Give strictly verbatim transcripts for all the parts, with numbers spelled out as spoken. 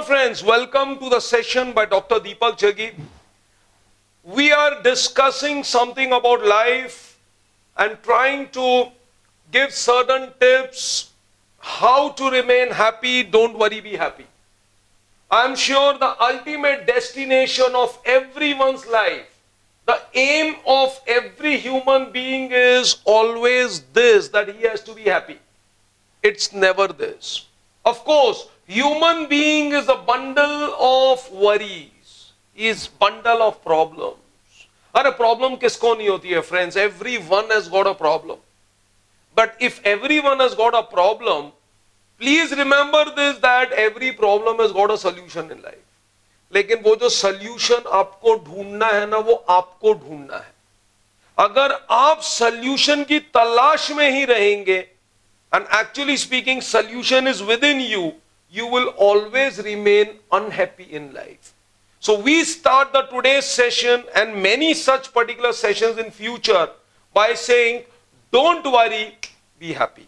Now friends, welcome to the session by Doctor Deepak Jaggi. We are discussing something about life and trying to give certain tips how to remain happy. Don't worry, be happy. I am sure the ultimate destination of everyone's life, the aim of every human being is always this, that he has to be happy. It's never this. Of course, human being is a bundle of worries, is bundle of problems. अरे problem किसको नहीं होती है friends? Everyone has got a problem. But if everyone has got a problem, please remember this, that every problem has got a solution in life. लेकिन वो जो solution आपको ढूंढना है ना, वो आपको ढूंढना है. अगर आप solution की तलाश में ही रहेंगे, and actually speaking solution is within you, you will always remain unhappy in life. So we start the today's session and many such particular sessions in future by saying, don't worry, be happy.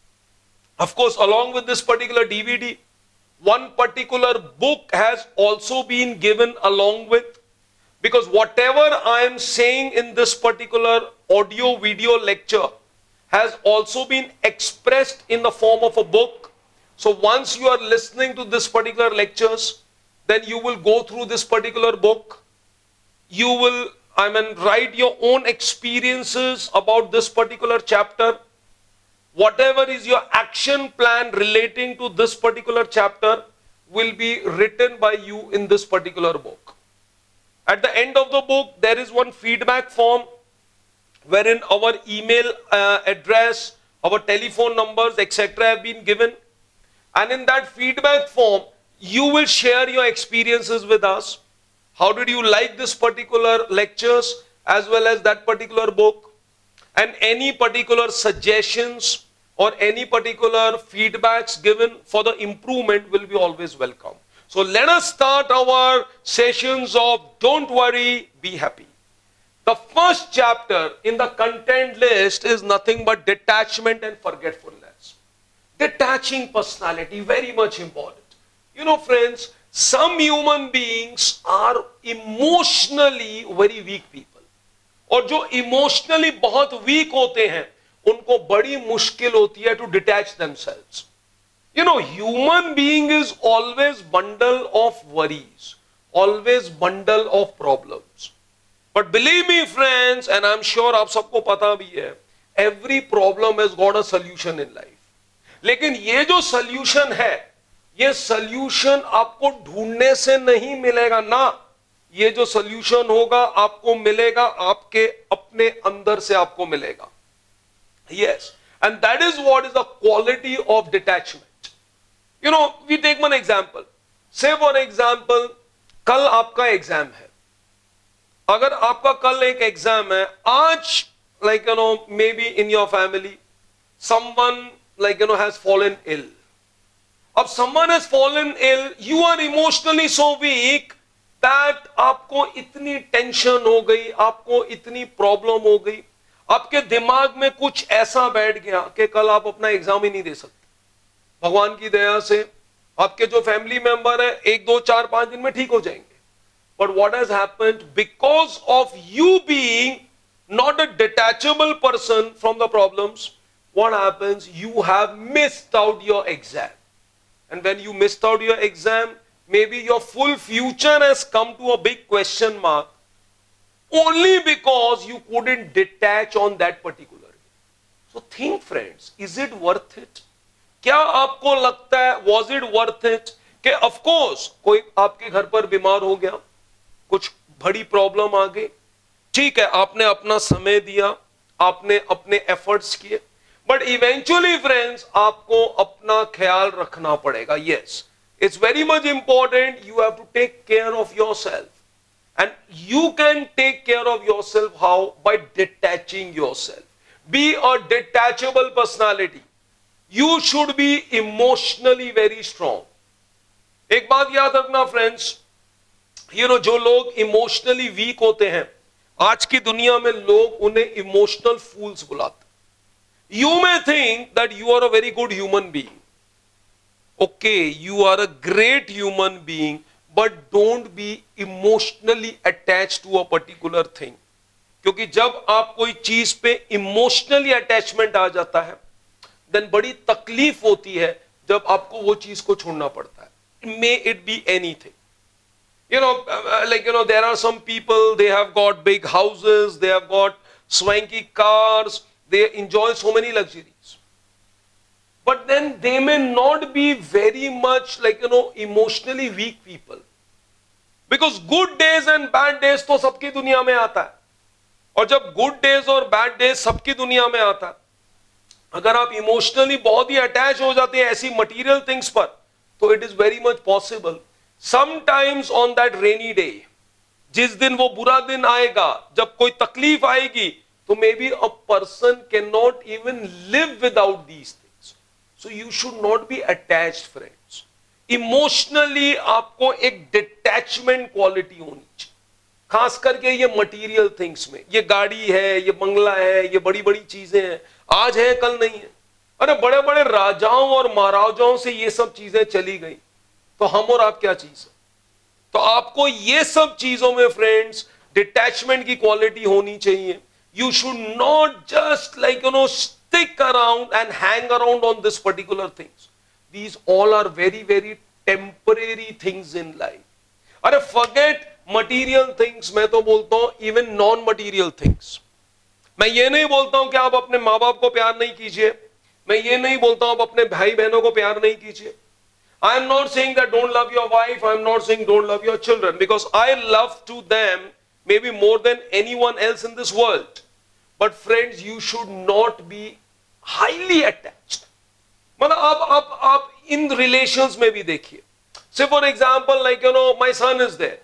Of course, along with this particular D V D, one particular book has also been given along with, because whatever I am saying in this particular audio video lecture has also been expressed in the form of a book. So once you are listening to this particular lectures, then you will go through this particular book. You will, I mean, write your own experiences about this particular chapter. Whatever is your action plan relating to this particular chapter will be written by you in this particular book. At the end of the book, there is one feedback form wherein our email uh, address, our telephone numbers, et cetera have been given. And in that feedback form, you will share your experiences with us. How did you like this particular lectures as well as that particular book? And any particular suggestions or any particular feedbacks given for the improvement will be always welcome. So let us start our sessions of Don't Worry, Be Happy. The first chapter in the content list is nothing but detachment and forgetfulness. Detaching personality, very much important. You know friends, some human beings are emotionally very weak people. और जो emotionally बहुत weak होते हैं, उनको बड़ी मुश्किल होती है to detach themselves. You know, human being is always bundle of worries, always bundle of problems. But believe me friends, and I'm sure आप सबको पता भी है, every problem has got a solution in life. लेकिन ये जो solution है, ये solution आपको ढूंढने से नहीं मिलेगा ना. ये जो solution होगा आपको मिलेगा आपके अपने अंदर से आपको मिलेगा. Yes, and that is what is the quality of detachment. You know, we take one example. Say for example, कल आपका exam है. अगर आपका कल एक एग्जाम है, आज like you know maybe in your family someone like you know has fallen ill. अब someone has fallen ill, you are emotionally so weak that आपको इतनी टेंशन हो गई, आपको इतनी प्रॉब्लम हो गई, आपके दिमाग में कुछ ऐसा बैठ गया कि कल आप अपना एग्जाम ही नहीं दे सकते. भगवान की दया से आपके जो फैमिली मेंबर है एक दो चार पांच दिन में ठीक हो जाएंगे. But what has happened, because of you being not a detachable person from the problems, what happens, you have missed out your exam. And when you missed out your exam, maybe your full future has come to a big question mark only because you couldn't detach on that particular day. So think friends, is it worth it? क्या आपको लगता है, was it worth it? कि of course कोई आपके घर पर बीमार हो गया, कुछ बड़ी प्रॉब्लम आ गई, ठीक है, आपने अपना समय दिया, आपने अपने एफर्ट्स किए, बट इवेंचुअली फ्रेंड्स आपको अपना ख्याल रखना पड़ेगा. Yes, it's very much important. You have to take care of yourself, and you can take care of yourself how? By detaching yourself. Be a detachable personality. You should be emotionally very strong. एक बात याद रखना friends, You know, जो लोग emotionally weak होते हैं, आज की दुनिया में लोग उन्हें इमोशनल फूल्स बुलाते. You may think that you are a very good human being. okay, you are a great human being, but don't be emotionally attached to a particular thing. क्योंकि जब आप कोई चीज पे इमोशनली अटैचमेंट आ जाता है, देन बड़ी तकलीफ होती है जब आपको वो चीज को छोड़ना पड़ता है. May it be anything. You know, uh, like, you know, there are some people, they have got big houses, they have got swanky cars, they enjoy so many luxuries. But then they may not be very much, like, you know, emotionally weak people. Because good days and bad days तो सबकी दुनिया में आता है. और जब good days और bad days सबकी दुनिया में आता है, अगर आप emotionally बहुत ही attach हो जाते हैं ऐसी material things पर, तो it is very much possible. Sometimes on that rainy day, जिस दिन वो बुरा दिन आएगा, जब कोई तकलीफ आएगी, तो maybe a person cannot even live without these things. So you should not be attached, friends. Emotionally आपको एक detachment quality होनी चाहिए. खास करके ये material things में, ये गाड़ी है, ये बंगला है, ये बड़ी बड़ी चीजें हैं, आज है कल नहीं है. अरे बड़े बड़े राजाओं और महाराजाओं से ये सब चीजें चली गई, तो हम और आप क्या चीज है. तो आपको ये सब चीजों में फ्रेंड्स डिटैचमेंट की क्वालिटी होनी चाहिए. You should not just like you know stick around and hang around on this particular things. These all are very very temporary things in life. अरे फॉरगेट मटीरियल थिंग्स, मैं तो बोलता हूं even non material things. मैं ये नहीं बोलता हूं कि आप अपने माँ बाप को प्यार नहीं कीजिए, मैं ये नहीं बोलता हूं आप अपने भाई बहनों को प्यार नहीं कीजिए. I am not saying that don't love your wife, I am not saying don't love your children, because I love to them maybe more than anyone else in this world. But friends, you should not be highly attached. मतलब आप आप आप इन relations में भी देखिए. Say for example, like you know, my son is there.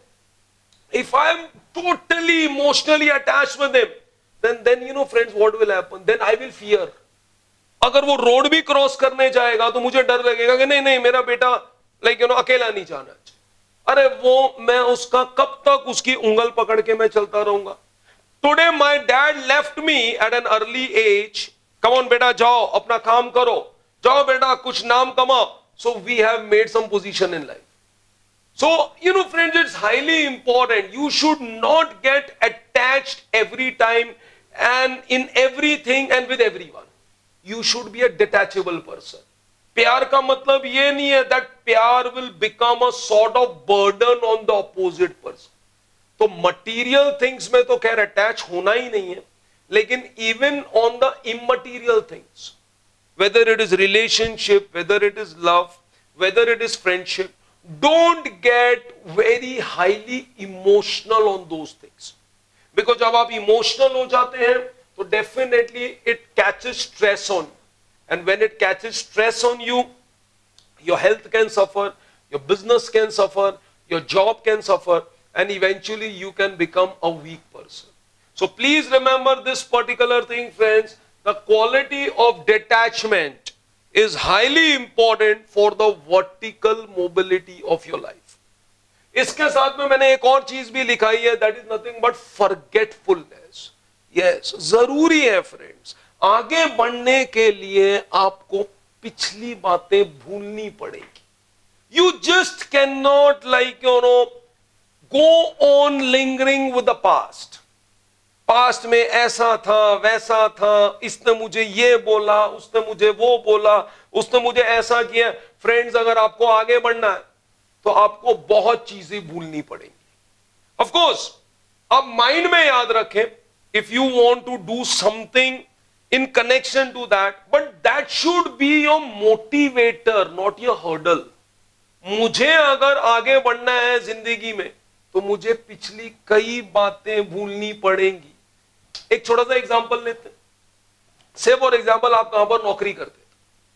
If I am totally emotionally attached with him, then then you know friends, what will happen? Then I will fear. अगर वो road भी cross करने जाएगा तो मुझे डर लगेगा कि नहीं नहीं मेरा बेटा लाइक यू नो अकेला नहीं जाना चाहिए. अरे वो मैं उसका कब तक उसकी उंगल पकड़ के मैं चलता रहूंगा. Today my dad left me at an early age. Come on बेटा जाओ अपना काम करो, जाओ बेटा कुछ नाम कमाओ. So we have made some position in life. So you know friends, it's highly important. You should not get attached every time and in everything and with everyone. You should be a detachable person. प्यार का मतलब ये नहीं है that प्यार will become a sort of burden on the opposite person. तो material things में तो खैर attach होना ही नहीं है, लेकिन even on the immaterial things, whether it is relationship, whether it is love, whether it is friendship, don't get very highly emotional on those things. Because जब आप emotional हो जाते हैं, so definitely it catches stress on you, and when it catches stress on you, your health can suffer, your business can suffer, your job can suffer, and eventually you can become a weak person. So please remember this particular thing, friends. The quality of detachment is highly important for the vertical mobility of your life. इसके साथ में मैंने एक और चीज भी लिखाई है, that is nothing but forgetfulness. Yes yes, जरूरी है फ्रेंड्स. आगे बढ़ने के लिए आपको पिछली बातें भूलनी पड़ेगी. You just can not like you know go on lingering with the past. Past में ऐसा था वैसा था, इसने मुझे ये बोला, उसने मुझे वो बोला, उसने मुझे ऐसा किया. फ्रेंड्स, अगर आपको आगे बढ़ना है तो आपको बहुत चीजें भूलनी पड़ेंगी. ऑफ कोर्स आप माइंड में याद रखें if you want to do something in connection to that, but that should be your motivator, not your hurdle. मुझे अगर आगे बढ़ना है जिंदगी में तो मुझे पिछली कई बातें भूलनी पड़ेंगी. एक छोटा सा एग्जांपल लेते हैं. से फॉर एग्जांपल आप कहां पर नौकरी करते थे,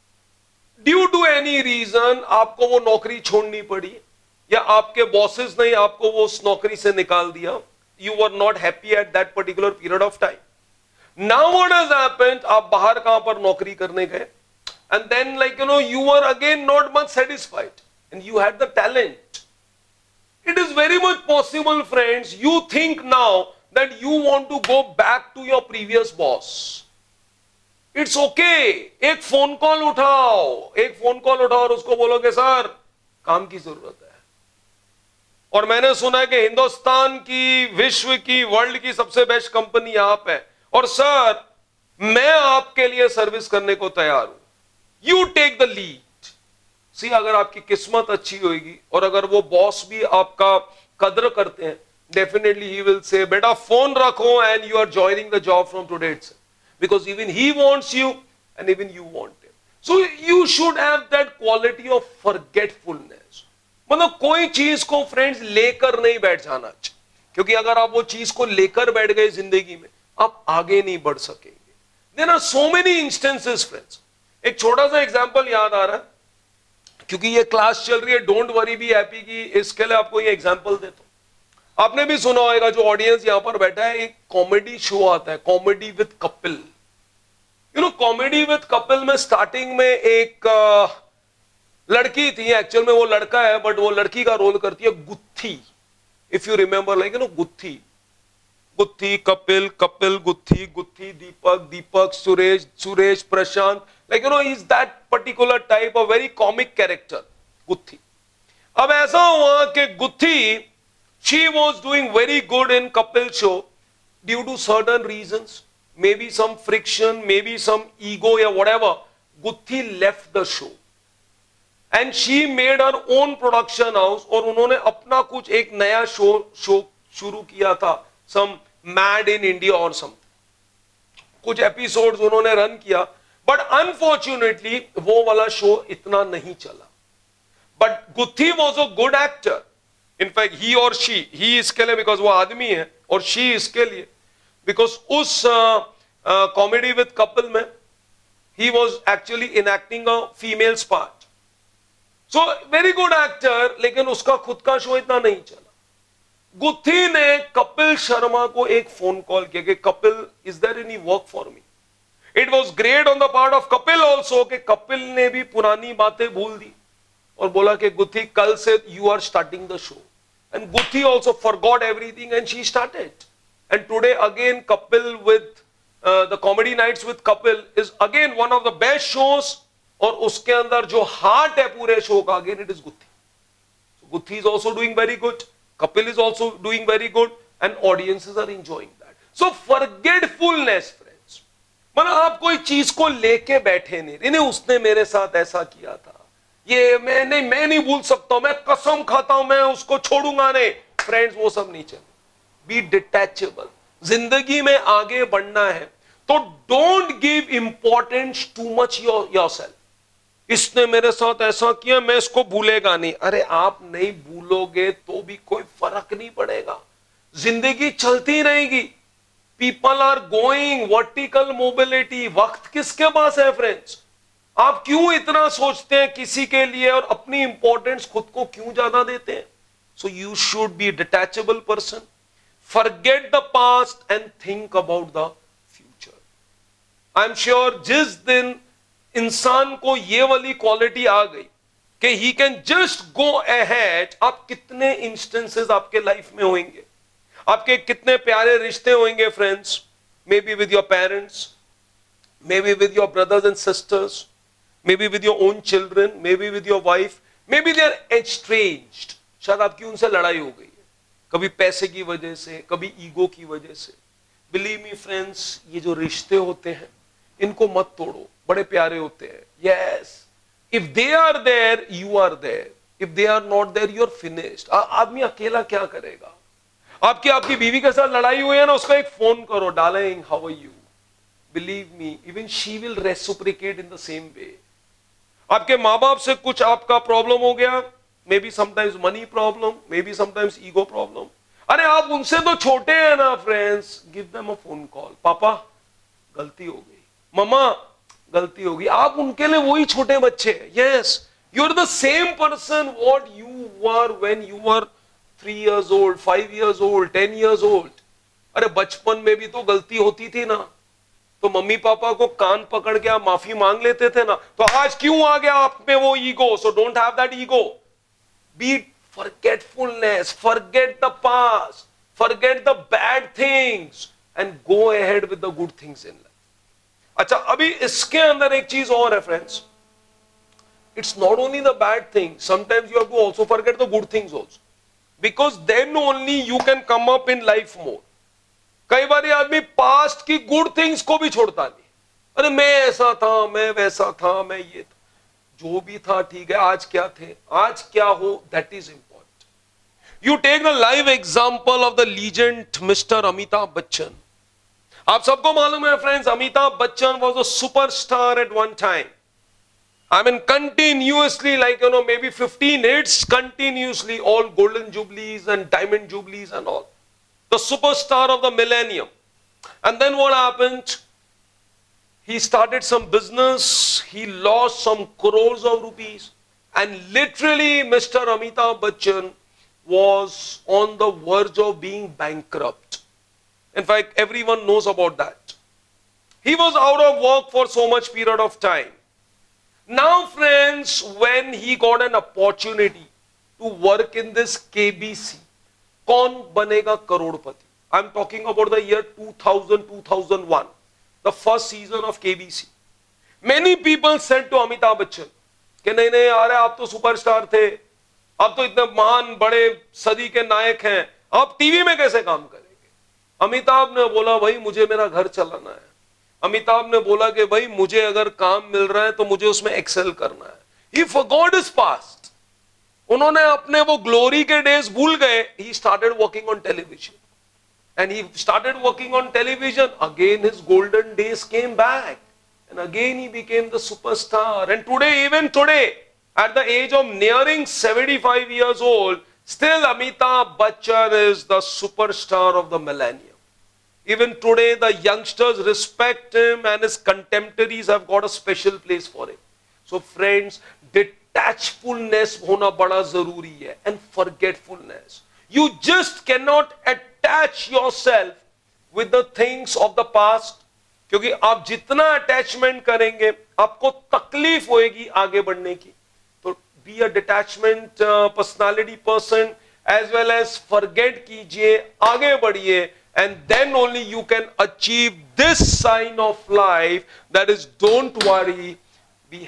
ड्यू टू एनी रीजन आपको वो नौकरी छोड़नी पड़ी, या आपके बॉसेस ने आपको वो उस नौकरी से निकाल दिया. You were not happy at that particular period of time. Now what has happened? आप बाहर कहां पर नौकरी करने गए, and then like you know you were again not much satisfied, and you had the talent. It is very much possible, friends. You think now that you want to go back to your previous boss. It's okay, एक phone call उठाओ, एक phone call उठाओ और उसको बोलोगे sir काम की जरूरत है, और मैंने सुना है कि हिंदुस्तान की, विश्व की, वर्ल्ड की सबसे बेस्ट कंपनी आप है, और सर मैं आपके लिए सर्विस करने को तैयार हूं, you take the lead. See, अगर आपकी किस्मत अच्छी होगी और अगर वो बॉस भी आपका कदर करते हैं, डेफिनेटली ही विल से बेटा फोन रखो and you are joining the job from today itself, because even he wants you and even you want him. So you should have that quality of forgetfulness. मतलब कोई चीज को friends लेकर नहीं बैठ जाना चाहिए, क्योंकि अगर आप वो चीज को लेकर बैठ गए जिंदगी में, आप आगे नहीं बढ़ सकेंगे। There are so many instances friends. एक छोटा सा एग्जांपल याद आ रहा है, क्योंकि ये क्लास चल रही है डोंट वरी बी हैप्पी की, इसके लिए आपको ये एग्जांपल देता हूं। आपने भी सुना होगा, जो ऑडियंस यहां पर बैठा है, एक कॉमेडी शो आता है, comedy with Kapil. You know comedy with Kapil में स्टार्टिंग में एक आ, लड़की थी, एक्चुअल में वो लड़का है बट वो लड़की का रोल करती है Gutthi, if you remember, like you know Gutthi, Gutthi Kapil, Kapil गुत्थी, गुत्थी दीपक, दीपक सुरेश, सुरेश प्रशांत, like you know he is that particular type of very comic character, गुत्थी। अब ऐसा हुआ कि गुत्थी, she was doing very good in Kapil show due to certain reasons, maybe some friction, maybe some ego or whatever, गुत्थी left the show and she made her own production house, और उन्होंने अपना कुछ एक नया शो शो शुरू किया था, some mad in India or something, कुछ एपिसोड्स उन्होंने रन किया, बट अनफॉर्चुनेटली वो वाला शो इतना नहीं चला। But Gutthi was a good actor, in fact he और शी, ही इसके लिए बिकॉज वो आदमी है, और शी इसके लिए बिकॉज उस कॉमेडी विद कपिल में he was actually enacting a females part, so very good actor, लेकिन उसका खुद का शो इतना नहीं चला। गुत्थी ने कपिल शर्मा को एक फोन कॉल किया कि Kapil is there any work for me. It was great on the part of Kapil also कि कपिल ने भी पुरानी बातें भूल दी और बोला कि गुत्थी कल से you are starting the show, and Guthi also forgot everything and she started, and today again Kapil with uh, the comedy nights with Kapil is again one of the best shows, और उसके अंदर जो heart है पूरे show का again it is Guthi. So Guthi is also doing very good, Kapil is also doing very good, and audiences are enjoying that. So forgetfulness, मतलब आप कोई चीज को लेके बैठे नहीं, नहीं उसने मेरे साथ ऐसा किया था, ये मैं नहीं मैं नहीं भूल सकता हूं, मैं कसम खाता हूं मैं उसको छोड़ूंगा नहीं। फ्रेंड्स वो सब नहीं चले, बी डिटैचेबल। जिंदगी में आगे बढ़ना है तो don't give importance too much your yourself. इसने मेरे साथ ऐसा किया, मैं इसको भूलेगा नहीं। अरे आप नहीं भूलोगे तो भी कोई फर्क नहीं पड़ेगा, जिंदगी चलती रहेगी। People are going, vertical mobility. वक्त किसके पास है फ्रेंड्स? आप क्यों इतना सोचते हैं किसी के लिए और अपनी इंपॉर्टेंस खुद को क्यों ज्यादा देते हैं? So you should be detachable person, forget the past and think about the future. I am sure जिस दिन इंसान को ये वाली क्वालिटी आ गई कि he can just go ahead, आप कितने इंस्टेंसेस आपके लाइफ में होंगे, आपके कितने प्यारे रिश्ते होंगे friends, may be with your parents, may be with your brothers and sisters, may be with your own children, may be with your wife, may be they are estranged. शायद आपकी उनसे लड़ाई हो गई है, कभी पैसे की वजह से, कभी ईगो की वजह से। बिलीव मी फ्रेंड्स, ये जो रिश्ते होते हैं इनको मत तोड़ो, बड़े प्यारे होते हैं। Yes, if they are there you are there, if they are not there you are finished. आदमी अकेला क्या करेगा? आपकी आपकी बीवी के साथ लड़ाई हुई है ना, उसका एक फोन करो, darling how are you, believe me even she will reciprocate in the same way. आपके माँ बाप से कुछ आपका प्रॉब्लम हो गया, may be sometimes money problem, may be sometimes ego problem, अरे आप उनसे तो छोटे हैं ना friends, give them a phone call. पापा गलती हो गई, मम्मा गलती होगी, आप उनके लिए वही छोटे बच्चे हैं। Yes, you are the same person what you were when you were three years old, five years old, ten years old. अरे बचपन में भी तो गलती होती थी ना, तो मम्मी पापा को कान पकड़ के आप माफी मांग लेते थे ना, तो आज क्यों आ गया आप में वो ego? So don't have that ego, be forgetfulness, forget the past, forget the bad things and go ahead with the good things in life. अच्छा, अभी इसके अंदर एक चीज और है friends, it's not only the bad thing, sometimes you have to also forget the good things also, because then only you can come up in life more. कई बार आदमी पास्ट की गुड थिंग्स को भी छोड़ता नहीं, अरे मैं ऐसा था, मैं वैसा था, मैं ये था, जो भी था ठीक है, आज क्या थे, आज क्या हो, that is important. You take the live example of the legend mister Amitabh Bachchan. आप सबको मालूम है friends, Amitabh Bachchan was a superstar at one time. I mean, continuously, like, you know, maybe fifteen hits continuously, all golden jubilees and diamond jubilees and all. The superstar of the millennium. And then what happened? He started some business, he lost some crores of rupees, and literally Mister Amitabh Bachchan was on the verge of being bankrupt. In fact, everyone knows about that. He was out of work for so much period of time. Now friends, when he got an opportunity to work in this K B C, कौन बनेगा करोड़पति? I'm talking about the year two thousand, two thousand one, the first season of K B C. Many people said to Amitabh Bachchan कि नहीं नहीं यार, आप तो superstar थे, आप तो इतने महान बड़े सदी के नायक हैं, आप टीवी में कैसे काम करेंगे? अमिताभ ने बोला, भाई मुझे मेरा घर चलाना है। अमिताभ ने बोला कि भाई मुझे अगर काम मिल रहा है तो मुझे उसमें एक्सेल करना है। He forgot his past. उन्होंने अपने वो ग्लोरी के डेज भूल गए। He started working on television. And he started working on television. Again his golden days came back. And again he became the superstar. And today, even today, at the age of nearing seventy-five years old, still Amitabh Bachchan is the superstar of the millennium. Even today, the youngsters respect him and his contemporaries have got a special place for him. So friends, detachfulness hona bada zaruri hai, and forgetfulness. You just cannot attach yourself with the things of the past, क्योंकि आप जितना attachment करेंगे, आपको तकलीफ होएगी आगे बढ़ने की। तो be a detachment uh, personality person as well as forget कीजिए, आगे बढ़िए, and then only you can achieve this sign of life, that is, don't worry, be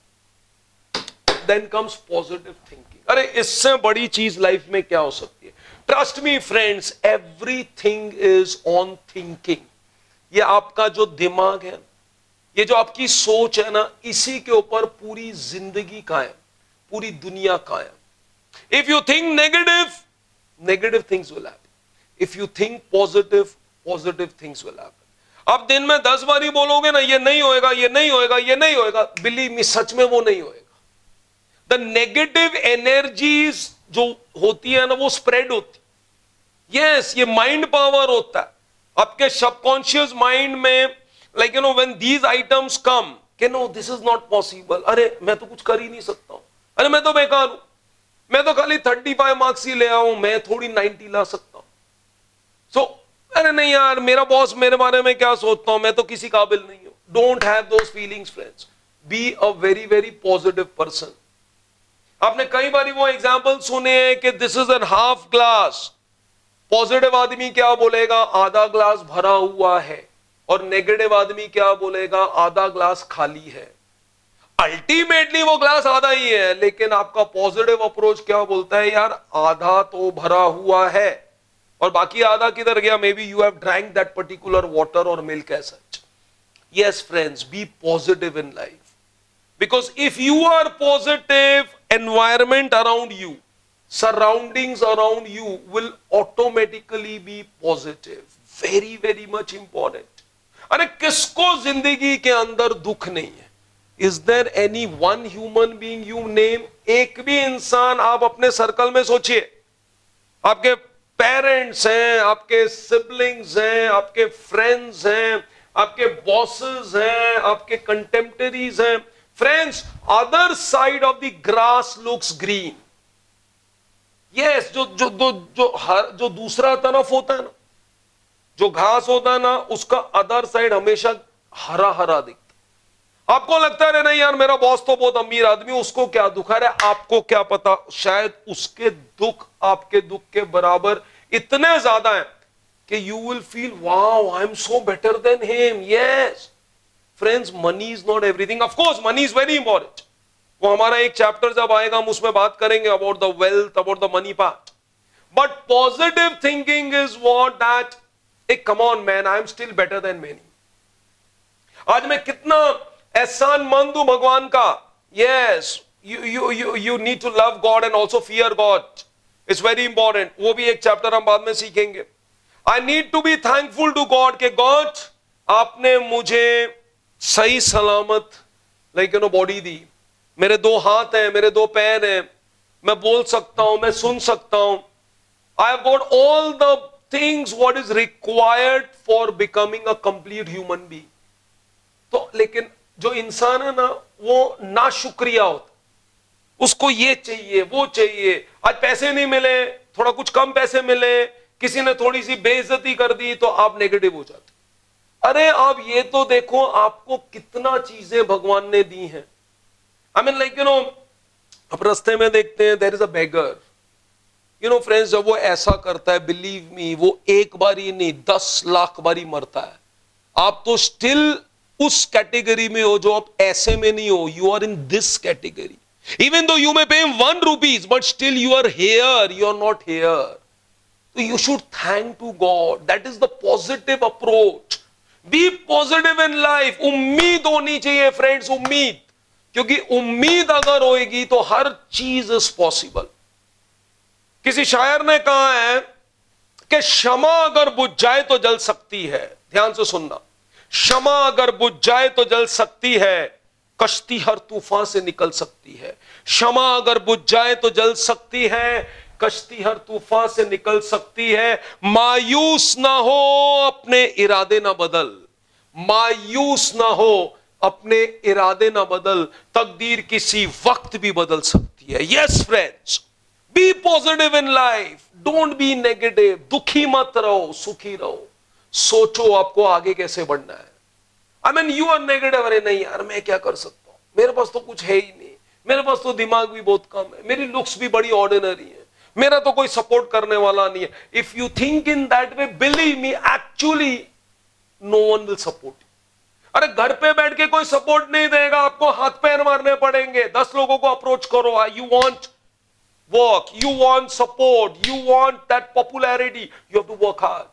happy. Then comes positive thinking. अरे इससे बड़ी चीज लाइफ में क्या हो सकती है? Trust me friends, everything is on thinking. ये आपका जो दिमाग है, ये जो आपकी सोच है ना, इसी के ऊपर पूरी जिंदगी कायम, पूरी दुनिया कायम। If you think negative, negative things will happen. If you think positive, positive things will happen. आप दिन में दस बार ही बोलोगे ना, ये नहीं होएगा, ये नहीं होएगा, ये नहीं होएगा, believe me, सच में वो नहीं होएगा। The negative energies जो होती है ना, वो spread होती। Yes, ये mind power होता है आपके subconscious mind में, like you know, when these items come, कि no, this is not possible, अरे मैं तो कुछ कर ही नहीं सकता हूं, अरे मैं तो बेकार हूं, मैं तो खाली पैंतीस मार्क्स ही ले आऊं, मैं थोड़ी नब्बे ला सकता हूं। So, अरे नहीं यार, मेरा बॉस मेरे बारे में क्या सोचता हूं, मैं तो किसी काबिल नहीं हूं। Don't have those feelings, friends. Be a very very positive person. आपने कई बार वो एग्जाम्पल सुने हैं कि this is an half glass. Positive आदमी क्या बोलेगा? आधा ग्लास भरा हुआ है। और नेगेटिव आदमी क्या बोलेगा? आधा ग्लास खाली है। अल्टीमेटली वो ग्लास आधा ही है, लेकिन आपका पॉजिटिव अप्रोच क्या बोलता है? यार आधा तो भरा हुआ है और बाकी आधा किधर गया? May B you have drank that particular water और milk as such. Yes friends, be positive in life, because if you are positive, environment around you, surroundings around you will automatically be positive. Very very much important. अरे किसको जिंदगी के अंदर दुख नहीं है? Is there any one human being you name? एक भी इंसान आप अपने सर्कल में सोचिए, आपके पेरेंट्स हैं, आपके सिबलिंग्स हैं, आपके फ्रेंड्स हैं, आपके बॉसेस हैं, आपके कंटेम्परेरीज हैं। Friends, other side of the grass looks green. Yes, जो जो जो जो हर जो दूसरा तरफ होता है ना, जो घास होता है ना, उसका अदर साइड हमेशा हरा हरा दिखता। आपको लगता है नहीं यार, मेरा बॉस तो बहुत अमीर आदमी, उसको क्या दुख है? आपको क्या पता, शायद उसके दुख आपके दुख के बराबर इतने ज्यादा हैं कि you will feel wow, I am so better than him. Yes friends, money is not everything. Of course money is very important. वो हमारा एक चैप्टर जब आएगा हम उसमें बात करेंगे about the wealth, about the money part. But positive thinking is what that a come on man, I am still better than many. आज मैं कितना एहसान मंद हूं भगवान का. Yes, you you you you need to love God and also fear God. It's very important. वो भी एक चैप्टर हम बाद में सीखेंगे. I need to be thankful to God के गॉड आपने मुझे सही सलामत लाइक यू नो बॉडी दी. मेरे दो हाथ हैं, मेरे दो पैर हैं, मैं बोल सकता हूं, मैं सुन सकता हूं. I have got all the things what is required for becoming a complete human being. तो लेकिन जो इंसान है ना वो ना शुक्रिया होता. उसको ये चाहिए, वो चाहिए. आज पैसे नहीं मिले, थोड़ा कुछ कम पैसे मिले, किसी ने थोड़ी सी बेइज्जती कर दी तो आप नेगेटिव हो जाते. अरे आप ये तो देखो आपको कितना चीजें भगवान ने दी हैं. I mean like you know आप रास्ते में देखते हैं there is a beggar. You know friends, जब वो ऐसा करता है, बिलीव मी, वो एक बारी नहीं दस लाख बारी मरता है. आप तो स्टिल उस कैटेगरी में हो जो आप ऐसे में नहीं हो. You are in this category. Even though you may pay one rupees but still you are here, you are not here. तो you should thank to God. That is the positive approach. Be positive in life. उम्मीद होनी चाहिए friends, उम्मीद. क्योंकि उम्मीद अगर होएगी तो हर चीज इज पॉसिबल. किसी शायर ने कहा है कि क्षमा अगर बुझ जाए तो जल सकती है. ध्यान से सुनना. क्षमा अगर बुझ जाए तो जल सकती है, कश्ती हर तूफान से निकल सकती है. क्षमा अगर बुझ जाए तो जल सकती है, कश्ती हर तूफान से निकल सकती है. मायूस ना हो, अपने इरादे ना बदल. मायूस ना हो, अपने इरादे ना बदल. तकदीर किसी वक्त भी बदल सकती है. Yes friends, be positive in life. Don't be negative. दुखी मत रहो, सुखी रहो. सोचो आपको आगे कैसे बढ़ना है. I mean you are negative. अरे नहीं यार, मैं क्या कर सकता हूं, मेरे पास तो कुछ है ही नहीं, मेरे पास तो दिमाग भी बहुत कम है, मेरी लुक्स भी बड़ी ऑर्डिनरी है, मेरा तो कोई सपोर्ट करने वाला नहीं है. If you think in that way, believe me, actually no one will support you. अरे घर पे बैठ के कोई सपोर्ट नहीं देगा, आपको हाथ पैर मारने पड़ेंगे. दस लोगों को अप्रोच करो. You want work, you want support, you want that popularity, you have to work hard.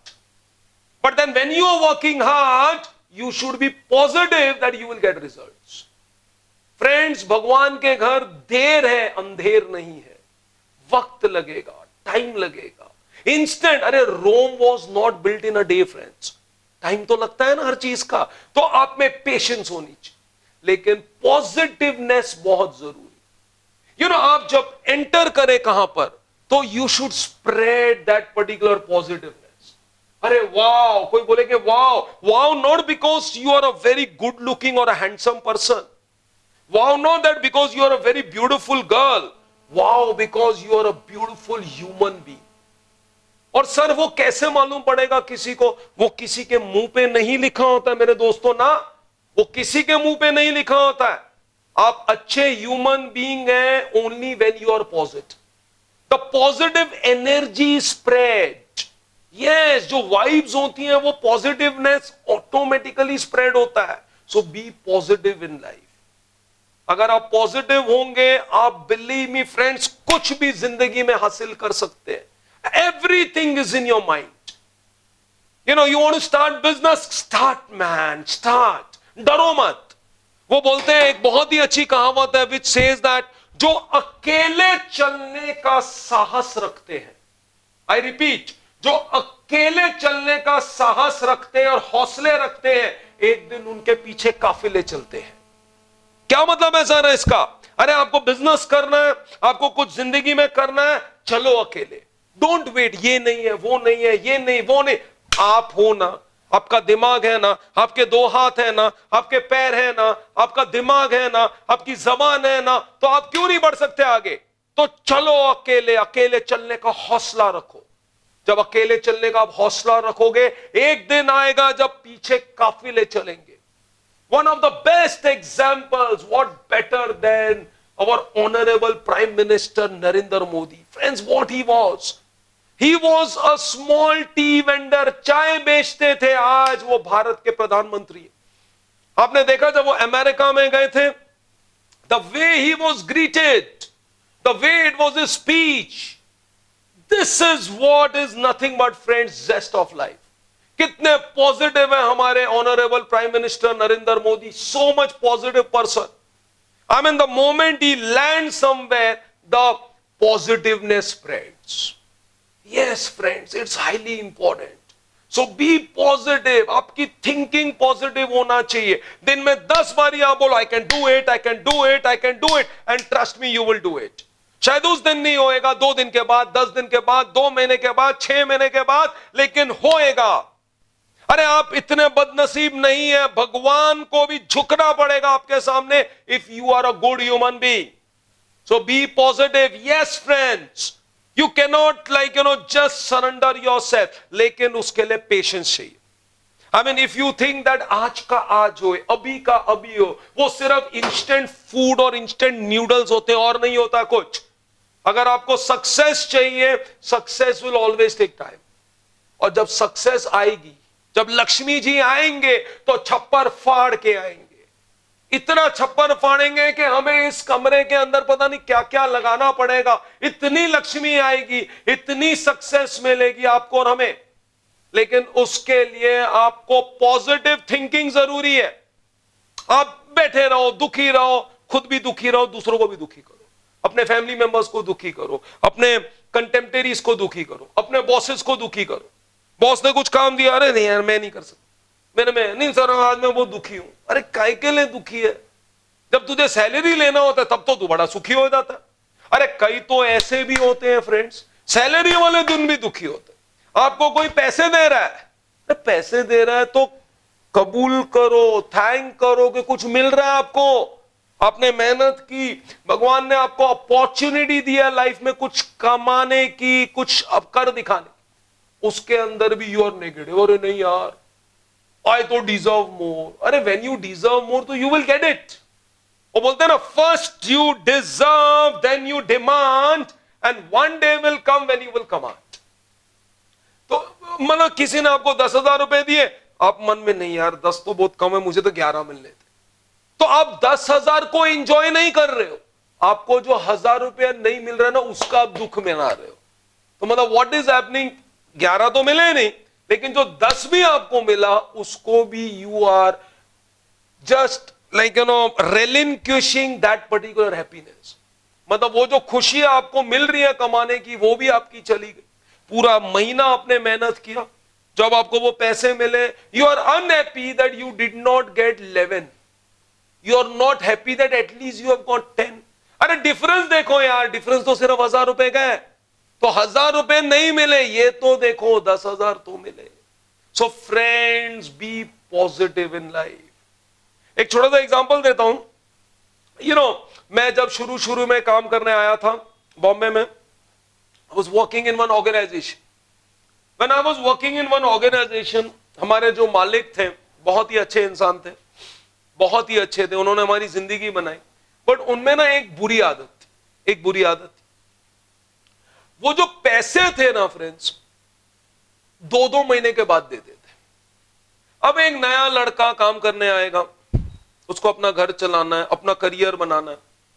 But then when you are working hard, you should be positive that you will get results. Friends, भगवान के घर देर है, अंधेर नहीं है. वक्त लगेगा, time लगेगा. इंस्टेंट. अरे Rome was not built in a day friends. Time तो लगता है ना हर चीज का. तो आप में पेशेंस होनी चाहिए, लेकिन पॉजिटिवनेस बहुत जरूरी. यू नो आप जब एंटर करें कहां पर, तो you should spread that particular positiveness. अरे वाओ, कोई बोलेगे wow. Wow not because you are a very good looking और a handsome person. Wow not that because you are a very beautiful girl. Wow because you are a beautiful human being. और sir वो कैसे मालूम पड़ेगा किसी को? वो किसी के मुंह पे नहीं लिखा होता है मेरे दोस्तों ना. वो किसी के मुंह पे नहीं लिखा होता है. आप अच्छे ह्यूमन बीइंग हैं only when you are positive. The positive energy spread. Yes, जो वाइब्स होती हैं वो पॉजिटिवनेस ऑटोमेटिकली स्प्रेड होता है. So be positive in life. अगर आप पॉजिटिव होंगे, आप बिलीव मी फ्रेंड्स, कुछ भी जिंदगी में हासिल कर सकते हैं. Everything is in your mind. You know you want to start business, start man, start. डरो मत. वो बोलते हैं, एक बहुत ही अच्छी कहावत है विच सेज दैट जो अकेले चलने का साहस रखते हैं, आई रिपीट, जो अकेले चलने का साहस रखते हैं और हौसले रखते हैं, एक दिन उनके पीछे काफिले चलते हैं. क्या मतलब है सर इसका? अरे आपको बिजनेस करना है, आपको कुछ जिंदगी में करना है, चलो अकेले. Don't wait. ये नहीं है, वो नहीं है, ये नहीं, वो नहीं. आप हो ना, आपका दिमाग है ना, आपके दो हाथ है ना, आपके पैर है ना, आपका दिमाग है ना, आपकी जबान है ना, तो आप क्यों नहीं बढ़ सकते आगे? तो चलो अकेले. अकेले चलने का हौसला रखो. जब अकेले चलने का आप हौसला रखोगे, एक दिन आएगा जब पीछे काफिले चलेंगे. One of the best examples, what better than our honourable prime minister Narendra Modi. Friends, what he was, he was a small tea vendor. चाय बेचते थे, आज वो भारत के प्रधानमंत्री. आपने देखा जब वो अमेरिका में गए थे, the way he was greeted, the way it was a speech, this is what is nothing but friends zest of life. कितने पॉजिटिव है हमारे honourable prime minister Narendra Modi, so much positive person. I mean, the moment he lands somewhere, the positiveness spreads. Yes, friends, it's highly important. So be positive. आपकी thinking positive होना चाहिए। दिन में दस बारी आप बोलो, I can do it, I can do it, I can do it, and trust me, you will do it. शायद उस दिन नहीं होएगा, दो दिन के बाद, दस दिन के बाद, दो महीने के बाद, छह महीने के बाद, लेकिन होएगा। अरे आप इतने बदनसीब नहीं है, भगवान को भी झुकना पड़ेगा आपके सामने, if you are a good human being. So be positive. Yes friends, you can not like you know just surrender yourself, लेकिन उसके लिए पेशेंस चाहिए। I mean if you think that आज का आज हो, अभी का अभी हो, वो सिर्फ इंस्टेंट फूड और इंस्टेंट न्यूडल्स होते हैं और नहीं होता कुछ। अगर आपको सक्सेस चाहिए, success will always take time. और जब सक्सेस आएगी, जब लक्ष्मी जी आएंगे, तो छप्पर फाड़ के आएंगे। इतना छप्पर फाड़ेंगे कि हमें इस कमरे के अंदर पता नहीं क्या क्या लगाना पड़ेगा। इतनी लक्ष्मी आएगी, इतनी सक्सेस मिलेगी आपको और हमें। लेकिन उसके लिए आपको पॉजिटिव थिंकिंग जरूरी है। आप बैठे रहो, दुखी रहो, खुद भी दुखी रहो, दूसरों को भी दुखी करो, अपने फैमिली मेंबर्स को दुखी करो, अपने कंटेम्परेरीज को दुखी करो, अपने बॉसेस को दुखी करो। बॉस ने कुछ काम दिया, अरे नहीं यार मैं नहीं कर सकता, मेरे में नहीं सर, आज मैं बहुत दुखी हूं। अरे काय के लिए दुखी है? जब तुझे सैलरी लेना होता है तब तो तू बड़ा सुखी हो जाता है। अरे कई तो ऐसे भी होते हैं फ्रेंड्स, सैलरी वाले दिन भी दुखी होते हैं। आपको कोई पैसे दे रहा है, अरे पैसे दे रहा है तो कबूल करो, थैंक करो कि कुछ मिल रहा है आपको, आपने मेहनत की, भगवान ने आपको अपॉर्चुनिटी दिया लाइफ में कुछ कमाने की, कुछ अब कर दिखाने। उसके अंदर भी यू आर नेगेटिव, अरे नहीं यार आई तो डिजर्व मोर। अरे व्हेन यू डिजर्व मोर तो यू विल गेट इट। वो बोलते हैं ना, first you deserve then you demand and one day will come when you will command. तो मतलब किसी ने आपको दस हजार रुपए दिए, आप मन में नहीं यार दस तो बहुत कम है, मुझे तो ग्यारह मिलने थे। तो आप दस हजार को एंजॉय नहीं कर रहे हो, आपको जो हजार रुपया नहीं मिल रहा है ना उसका आप दुख मना रहे हो। तो मतलब व्हाट इज हैपनिंग, ग्यारह तो मिले नहीं, लेकिन जो दस भी आपको मिला उसको भी you are just like you know relinquishing that particular happiness. मतलब वो जो खुशी आपको मिल रही है कमाने की, वो भी आपकी चली गई। पूरा महीना आपने मेहनत किया, जब आपको वो पैसे मिले, you are unhappy that you did not get eleven, you are not happy that at least you have got ten. अरे डिफरेंस देखो यार, डिफरेंस तो सिर्फ हजार रुपए का है, तो हजार रुपए नहीं मिले, ये तो देखो दस हजार तो मिले। So friends, be positive in life. एक छोटा सा एग्जांपल देता हूं। यू नो मैं जब शुरू शुरू में काम करने आया था बॉम्बे में, I was working in one organisation. When I was working in one organisation, हमारे जो मालिक थे बहुत ही अच्छे इंसान थे, बहुत ही अच्छे थे, उन्होंने हमारी जिंदगी बनाई। बट उनमें ना एक बुरी आदत थी, एक बुरी आदत थी। वो जो पैसे थे ना फ्रेंड्स, दो दो महीने के बाद दे देते। अब एक नया लड़का काम करने आएगा, उसको अपना घर चलाना है, अपना करियर बनाना है,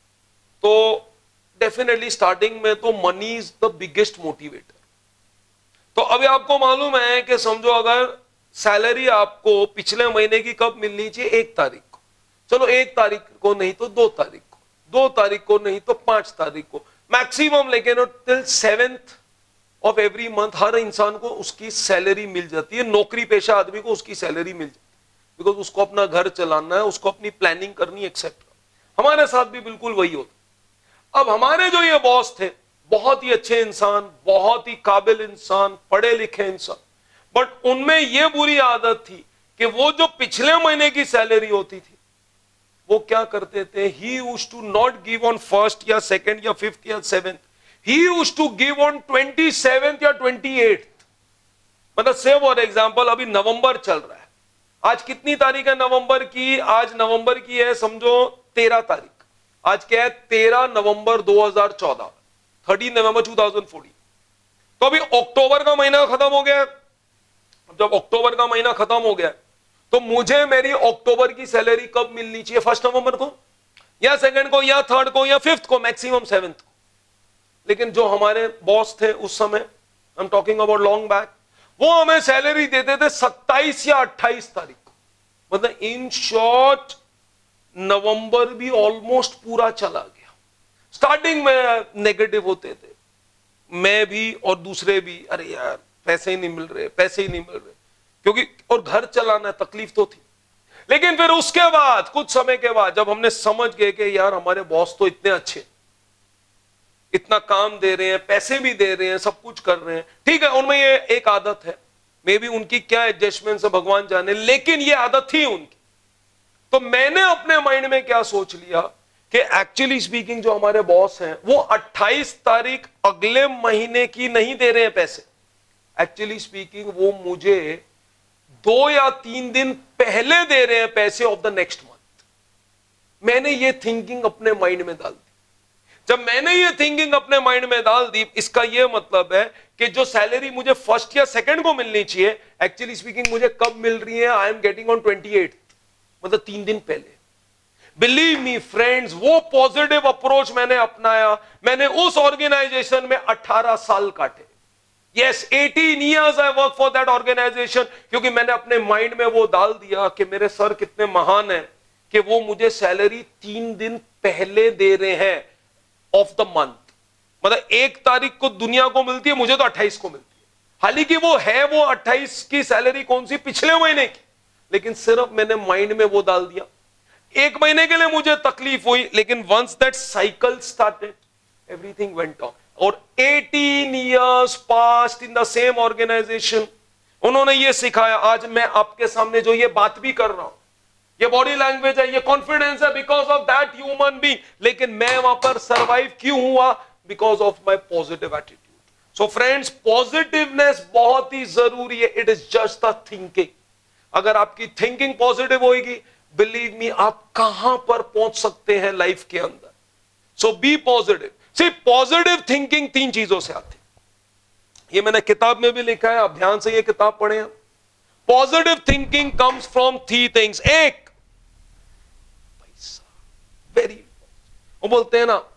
तो डेफिनेटली स्टार्टिंग में तो money is the biggest motivator. तो अभी आपको मालूम है कि समझो अगर सैलरी आपको पिछले महीने की कब मिलनी चाहिए, एक तारीख को, चलो एक तारीख को नहीं तो दो तारीख को, दो तारीख को नहीं तो पांच तारीख को मैक्सिमम, लेकिन till seventh of every month हर इंसान को उसकी सैलरी मिल जाती है। नौकरी पेशा आदमी को उसकी सैलरी मिल जाती है, बिकॉज उसको अपना घर चलाना है, उसको अपनी प्लानिंग करनी एक्सेट्रा। हमारे साथ भी बिल्कुल वही होता। अब हमारे जो ये बॉस थे, बहुत ही अच्छे इंसान, बहुत ही काबिल इंसान, पढ़े लिखे इंसान, बट उनमें यह बुरी आदत थी कि वो जो पिछले महीने की सैलरी होती थी, वो क्या करते थे, he used to not give on first या सेकंड या फिफ्थ या seventh, he used to give on twenty seventh या ट्वेंटी एट्थ। मतलब से फॉर एग्जांपल अभी नवंबर चल रहा है, आज कितनी तारीख है नवंबर की, आज नवंबर की है समझो तेरह तारीख, आज क्या है तेरह नवंबर दो हजार चौदह, thirteen November two thousand fourteen. तो अभी अक्टूबर का महीना खत्म हो गया। जब अक्टूबर का महीना खत्म हो गया तो मुझे मेरी अक्टूबर की सैलरी कब मिलनी चाहिए? फर्स्ट नवंबर को या सेकंड को या थर्ड को या फिफ्थ को, मैक्सिमम सेवेंथ को। लेकिन जो हमारे बॉस थे उस समय, I am talking about long back, वो हमें सैलरी देते थे सत्ताईस या अट्ठाईस तारीख को। मतलब इन शॉर्ट नवंबर भी ऑलमोस्ट पूरा चला गया। स्टार्टिंग में नेगेटिव होते थे, मैं भी और दूसरे भी, अरे यार पैसे ही नहीं मिल रहे, पैसे ही नहीं मिल रहे, क्योंकि और घर चलाना तकलीफ तो थी। लेकिन फिर उसके बाद कुछ समय के बाद जब हमने समझ गए कि यार हमारे बॉस तो इतने अच्छे, इतना काम दे रहे हैं, पैसे भी दे रहे हैं, सब कुछ कर रहे हैं, ठीक है, उनमें ये एक आदत है, मे बी उनकी क्या एडजस्टमेंट है भगवान जाने, लेकिन ये आदत थी उनकी। तो मैंने अपने माइंड में क्या सोच लिया कि एक्चुअली स्पीकिंग जो हमारे बॉस हैं वो अट्ठाईस तारीख अगले महीने की नहीं दे रहे हैं पैसे, एक्चुअली स्पीकिंग वो मुझे दो या तीन दिन पहले दे रहे हैं पैसे ऑफ द नेक्स्ट मंथ। मैंने ये थिंकिंग अपने माइंड में डाल दी। जब मैंने ये थिंकिंग अपने माइंड में डाल दी, इसका ये मतलब है कि जो सैलरी मुझे फर्स्ट या सेकंड को मिलनी चाहिए, एक्चुअली स्पीकिंग मुझे कब मिल रही है? I am getting on twenty eight, मतलब तीन दिन पहले। बिलीव मी फ्रेंड्स, वो पॉजिटिव अप्रोच मैंने अपनाया। मैंने उस ऑर्गेनाइजेशन में अठारह साल काटे। यस, अठारह years I work for that organisation, क्योंकि मैंने अपने माइंड में वो डाल दिया कि मेरे सर कितने महान हैं कि वो मुझे सैलरी तीन दिन पहले दे रहे हैं ऑफ द मंथ। मतलब एक तारीख को दुनिया को मिलती है, मुझे तो अट्ठाईस को मिलती है। हालांकि वो है वो अट्ठाईस की सैलरी कौन सी? पिछले महीने की। लेकिन सिर्फ मैंने माइंड में वो डाल दिया। एक महीने के लिए मुझे तकलीफ हुई, लेकिन once that cycle started, everything went on. और अठारह years past in the same organisation. उन्होंने ये सिखाया। आज मैं आपके सामने जो ये बात भी कर रहा हूं, ये बॉडी लैंग्वेज है, ये कॉन्फिडेंस है, because of that human being. लेकिन मैं वहां पर सरवाइव क्यों हुआ? Because of my positive attitude. So friends, positiveness बहुत ही जरूरी है। It is just the thinking. अगर आपकी थिंकिंग पॉजिटिव होगी, बिलीव मी, आप कहां पर पहुंच सकते हैं लाइफ के अंदर। So be positive. सिर्फ पॉजिटिव थिंकिंग तीन चीजों से आती है। ये मैंने किताब में भी लिखा है, आप ध्यान से ये किताब पढ़ें। Positive thinking comes from three things. एक, पैसा, वेरी, वो बोलते हैं ना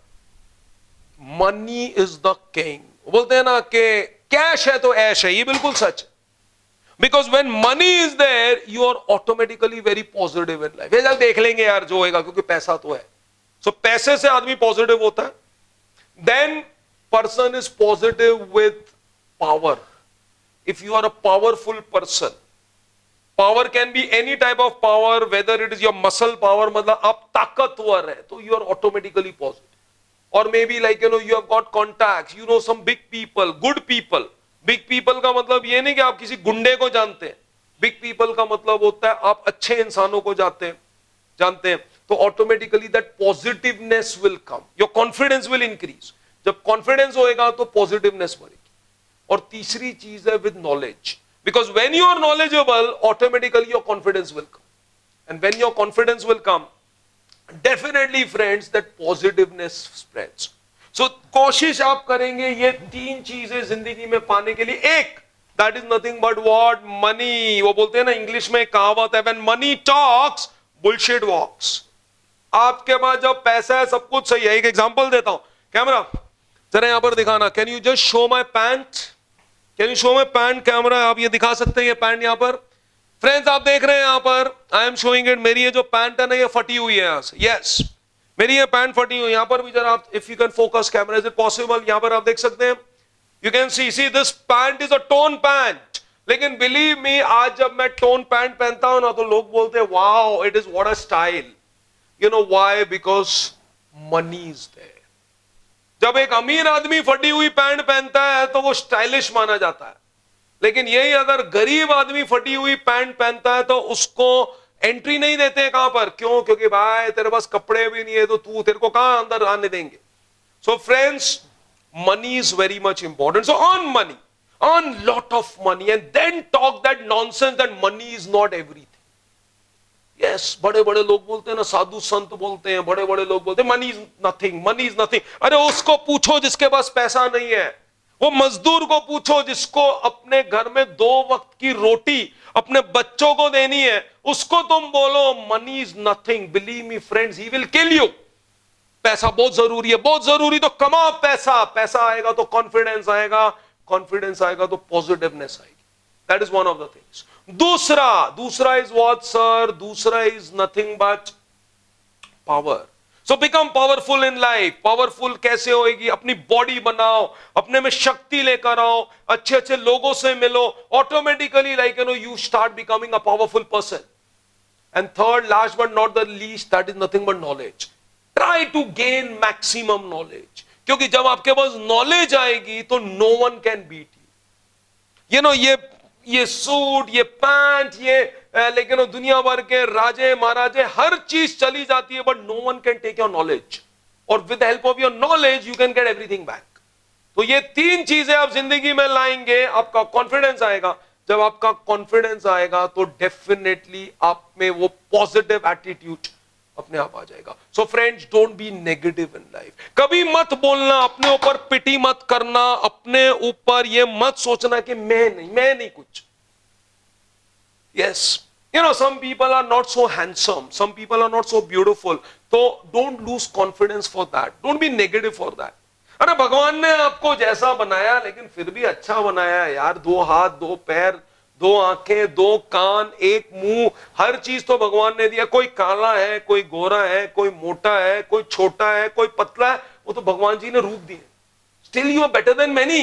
मनी इज द किंग। वो बोलते हैं ना कि कैश है तो ऐश है। ये बिल्कुल सच है। Because when money is there, you are automatically very positive in life. ये देख लेंगे यार जो होएगा, क्योंकि पैसा तो है। सो so, पैसे से आदमी पॉजिटिव होता है। Then person is positive with power. If you are a powerful person, power can be any type of power, whether it is your muscle power, मतलब आप ताकतवर है तो यू आर ऑटोमेटिकली पॉजिटिव। और may B like you know you have got contacts, you know some big people, good people. Big people का मतलब ये नहीं कि आप किसी गुंडे को जानते हैं। बिग पीपल का मतलब होता है आप अच्छे इंसानों को जानते हैं जानते हैं तो automatically that positiveness will come, your confidence will increase. जब कॉन्फिडेंस होएगा तो पॉजिटिवनेस बढ़ेगी। और तीसरी चीज है with knowledge, because when you are knowledgeable, automatically your confidence will come. And when your confidence will come, definitely friends, that positiveness spreads. सो कोशिश आप करेंगे ये तीन चीजें जिंदगी में पाने के लिए। एक, that is nothing but what? Money. वो बोलते हैं ना इंग्लिश में कहावत है, when money talks bullshit walks. आपके पास जब पैसा है सब कुछ सही है। एक एग्जांपल देता हूं, कैमरा जरा यहां पर दिखाना। Can you just show my pant? Can you show my pant? Camera आप ये दिखा सकते हैं, ये पैंट यहां पर। फ्रेंड्स आप देख रहे हैं यहां पर, आई एम शोइंग इट। मेरी ये जो पैंट है ना, ये फटी हुई है यहां से। यस, मेरी ये पैंट फटी हुई। यहां पर भी जरा आप, if you can focus camera, is it possible? यहां पर आप देख सकते हैं, you can see see this pant is a torn pant. लेकिन बिलीव मी, आज जब मैं टोन पैंट पहनता हूं ना, तो लोग बोलते हैं wow, it is what a style. You know why? Because money is there. जब एक अमीर आदमी फटी हुई पैंट पहनता है तो वो स्टाइलिश माना जाता है। लेकिन यही अगर गरीब आदमी फटी हुई पैंट पहनता है तो उसको एंट्री नहीं देते हैं। कहां पर? क्यों? क्योंकि भाई तेरे पास कपड़े भी नहीं है तो तू, तेरे को कहां अंदर आने देंगे। So friends, money is very much important. So earn money, earn lot of money, and then talk that nonsense that money is not everything. Yes, बड़े बड़े लोग बोलते हैं ना, साधु संत बोलते हैं, बड़े बड़े लोग बोलते हैं money is nothing, money is nothing. अरे उसको पूछो जिसके पास पैसा नहीं है, वो मजदूर को पूछो जिसको अपने घर में दो वक्त की रोटी अपने बच्चों को देनी है, उसको तुम बोलो money is nothing, believe me friends, he will kill you. पैसा बहुत जरूरी है, बहुत जरूरी, तो कमाओ पैसा, पैसा आएगा तो कॉन्फिडेंस आएगा, कॉन्फिडेंस आएगा तो पॉजिटिवनेस आएगी। That is one of the things. दूसरा दूसरा इज व्हाट सर? दूसरा is nothing but power. So become powerful in life. Powerful कैसे होएगी? अपनी बॉडी बनाओ, अपने में शक्ति लेकर आओ, अच्छे अच्छे लोगों से मिलो, automatically like you know you start becoming a powerful person. And third, last but not the least, that is nothing but knowledge. Try to gain maximum knowledge, क्योंकि जब आपके पास नॉलेज आएगी तो no one can beat you. You know ये ये suit, ये pant, ये लेकिन दुनिया भर के राजे महाराजे हर चीज चली जाती है, but no one can take your knowledge, और with help of your knowledge you can get everything back. तो ये तीन चीजें आप जिंदगी में लाएंगे, आपका कॉन्फिडेंस आएगा। जब आपका कॉन्फिडेंस आएगा तो डेफिनेटली आप में वो पॉजिटिव एटीट्यूड अपने आप आ जाएगा। So friends, don't be negative in life. कभी मत बोलना, अपने ऊपर पिटी मत करना, अपने ऊपर ये मत सोचना कि मैं नहीं, मैं नहीं कुछ। Yes, you know some people are not so handsome, some people are not so beautiful, तो don't lose confidence for that, don't be negative for that. अरे भगवान ने आपको जैसा बनाया, लेकिन फिर भी अच्छा बनाया यार, दो हाथ, दो पैर, दो आंखें, दो कान, एक मुंह, हर चीज तो भगवान ने दिया। कोई काला है, कोई गोरा है, कोई मोटा है, कोई छोटा है, कोई पतला है, वो तो भगवान जी ने रूप दिए। Still you are better than many.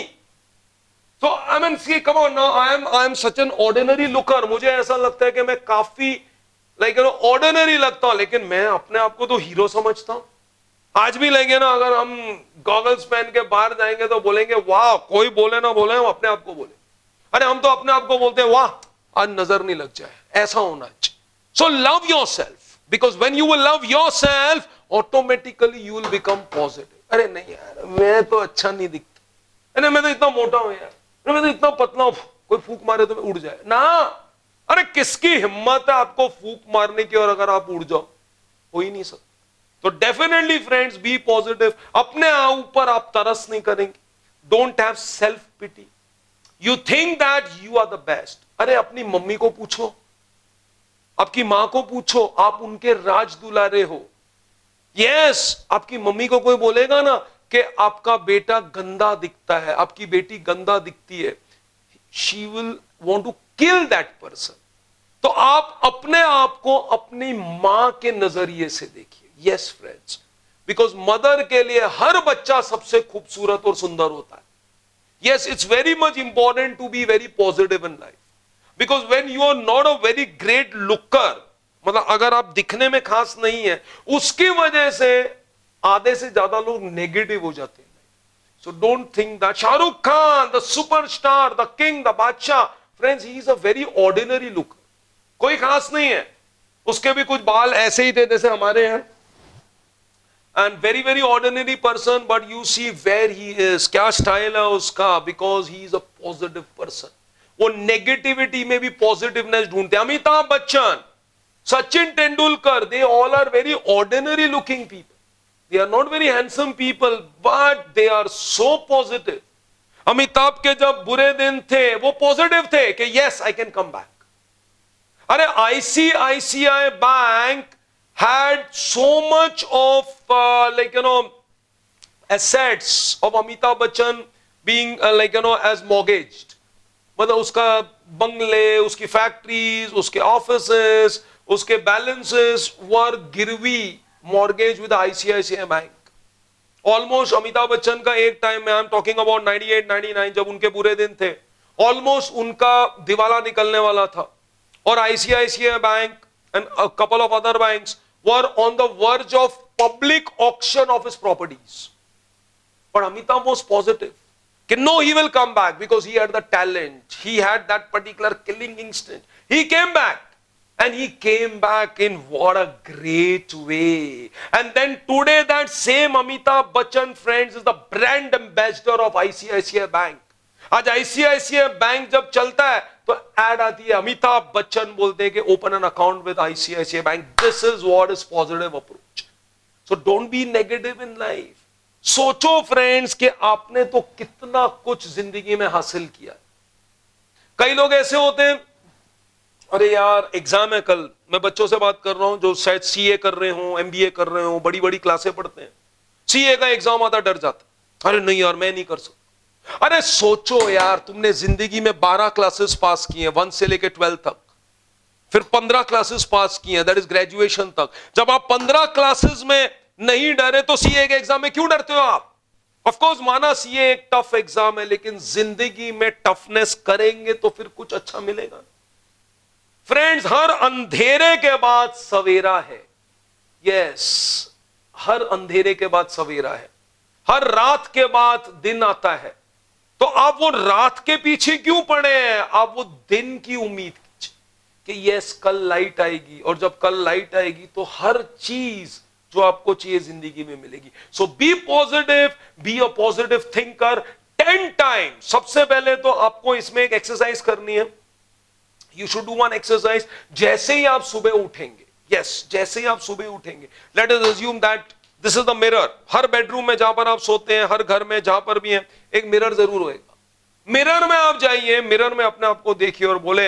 So I mean see come on now, I am I am such an ordinary looker. मुझे ऐसा लगता है कि मैं काफी लाइक यू नो ऑर्डिनरी लगता हूं, लेकिन मैं अपने आप को तो हीरो समझता हूं। आज भी लगे ना, अगर हम गॉगल्स पहन के बाहर जाएंगे तो बोलेंगे वाह, कोई बोले ना बोले, हम अपने आप को बोले। अरे हम तो अपने आप को बोलते हैं वाह आज नजर नहीं लग जाए, ऐसा होना चाहिए। So love yourself, because when you will love yourself automatically you will become positive. अरे नहीं यार, मैं तो अच्छा नहीं दिखता, अरे मैं तो इतना मोटा हूं यार, अरे मैं तो इतना पतला हूं, कोई फूंक मारे तो मैं उड़ जाए ना। अरे किसकी हिम्मत है आपको फूंक मारने की, और अगर आप उड़ जाओ, हो ही नहीं सकता। तो डेफिनेटली फ्रेंड्स, बी पॉजिटिव। अपने ऊपर आप तरस नहीं करेंगे। Don't have self pity. You think that you are the best. अरे अपनी मम्मी को पूछो, आपकी मां को पूछो, आप उनके राज दुलारे हो। यस, आपकी मम्मी को कोई बोलेगा ना कि आपका बेटा गंदा दिखता है, आपकी बेटी गंदा दिखती है, she will want to kill that person. तो आप अपने आप को अपनी मां के नजरिए से देखिए। यस फ्रेंड्स, बिकॉज मदर के लिए हर बच्चा सबसे खूबसूरत और सुंदर होता है। Yes, it's very much important to be very positive in life, because when you are not a very great looker, मतलब अगर आप दिखने में खास नहीं है, उसकी वजह से आधे से ज्यादा लोग नेगेटिव हो जाते हैं। So don't think that Shahrukh Khan, the superstar, the king, the बादशाह, friends, he is a very ordinary looker. कोई खास नहीं है, उसके भी कुछ बाल ऐसे ही थे जैसे हमारे हैं, and very very ordinary person, but you see where he is, क्या स्टाइल है उसका, because he is a positive person. वो नेगेटिविटी में भी पॉजिटिवनेस ढूंढते हैं। Amitabh Bachchan, Sachin Tendulkar, they all are very ordinary looking people. They are not very handsome people, but they are so positive. Amitabh के जब बुरे दिन थे, वो पॉजिटिव थे कि yes, I can come back. अरे ICICI bank had so much of uh, like you know assets of Amitabh Bachchan being uh, like you know as mortgaged. मतलब उसका बंगले, उसकी फैक्ट्रीज, उसके ऑफिसेस, उसके बैलेंसेस वर गिरवी mortgage with ICICI bank. Almost Amitabh Bachchan का एक टाइम में, I am talking about ninety eight ninety nine, जब उनके बुरे दिन थे, ऑलमोस्ट उनका दिवाला निकलने वाला था, और ICICI bank and a couple of other banks were on the verge of public auction of his properties. But Amitabh was positive. No, he will come back because he had the talent. He had that particular killing instinct. He came back. And he came back in what a great way. And then today that same Amitabh Bachchan, friends, is the brand ambassador of I C I C I Bank. आज ICICI bank जब चलता है तो add आती है, अमिताभ बच्चन बोलते हैं कि open an account with ICICI bank. This is what is positive approach. So don't be negative in life. सोचो फ्रेंड्स कि आपने तो कितना कुछ जिंदगी में हासिल किया। कई लोग ऐसे होते हैं अरे यार एग्जाम है कल, मैं बच्चों से बात कर रहा हूं जो शायद सीए कर रहे हो, एमबीए कर रहे हो, बड़ी बड़ी क्लासें पढ़ते हैं, सीए का एग्जाम आता डर जाता, अरे नहीं यार मैं नहीं कर सकता। अरे सोचो यार, तुमने जिंदगी में बारह क्लासेस पास की हैं, वन से लेकर ट्वेल्थ तक, फिर पंद्रह क्लासेस पास की हैं, दैट इज ग्रेजुएशन तक। जब आप पंद्रह क्लासेस में नहीं डरे तो सीए के एग्जाम में क्यों डरते हो आप? ऑफ कोर्स माना सीए एक टफ एग्जाम है, लेकिन जिंदगी में टफनेस करेंगे तो फिर कुछ अच्छा मिलेगा। फ्रेंड्स, हर अंधेरे के बाद सवेरा है। यस, हर अंधेरे के बाद सवेरा है, हर रात के बाद दिन आता है। तो आप वो रात के पीछे क्यों पड़े हैं? आप वो दिन की उम्मीद कीजिए कि यस कल लाइट आएगी, और जब कल लाइट आएगी तो हर चीज जो आपको चाहिए जिंदगी में मिलेगी। So be positive, be a positive thinker ten time. सबसे पहले तो आपको इसमें एक एक्सरसाइज करनी है। You should do one exercise. जैसे ही आप सुबह उठेंगे, यस yes, जैसे ही आप सुबह उठेंगे, let us assume that this is the mirror. हर बेडरूम में जहां पर आप सोते हैं, हर घर में जहां पर भी है, एक मिरर जरूर होएगा। मिरर में आप जाइए, मिरर में अपने आप को देखिए और बोले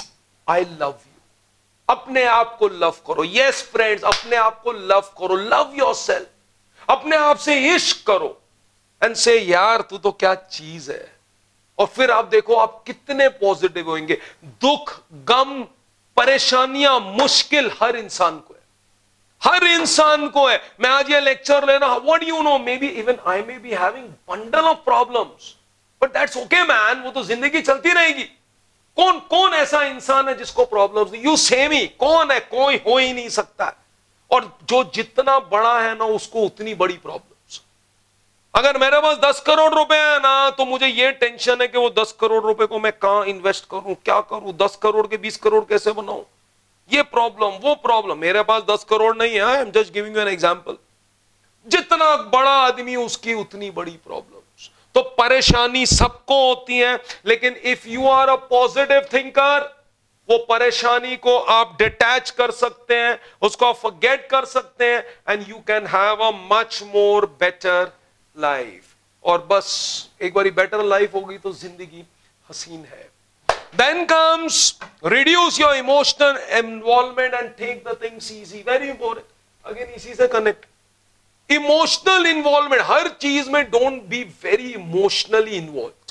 आई लव यू। अपने आप को लव करो। यस फ्रेंड्स, अपने आप को लव करो। Love yourself. अपने आप से इश्क करो एंड से यार तू तो क्या चीज है। और फिर आप देखो आप कितने पॉजिटिव होंगे। दुख, गम, परेशानियां, मुश्किल हर इंसान को है, हर इंसान को है। मैं आज ये लेक्चर लेना, what do you know, maybe even I maybe having bundle of problems, but that's okay man, वो तो जिंदगी चलती रहेगी। कौन कौन ऐसा इंसान है जिसको प्रॉब्लम्स नहीं? यू सेम ही, कौन है? कोई हो ही नहीं सकता। और जो जितना बड़ा है ना उसको उतनी बड़ी प्रॉब्लम्स। अगर मेरे पास दस करोड़ रुपए है ना तो मुझे ये टेंशन है कि वो दस करोड़ रुपए को मैं कहां इन्वेस्ट करूं, क्या करूं, दस करोड़ के बीस करोड़ कैसे बनाऊं, ये प्रॉब्लम वो प्रॉब्लम। मेरे पास दस करोड़ नहीं है, I am just giving you an example. जितना बड़ा आदमी उसकी उतनी बड़ी प्रॉब्लम्स। तो परेशानी सबको होती है, लेकिन if you are a positive thinker, वो परेशानी को आप डिटैच कर सकते हैं, उसको आप फॉरगेट कर सकते हैं, and you can have a much more better life. और बस एक बारी बेटर लाइफ होगी तो जिंदगी हसीन है। Then comes reduce your emotional involvement and take the things easy. Very important. Again इसी से connect. Emotional involvement, हर चीज में don't be very emotionally involved.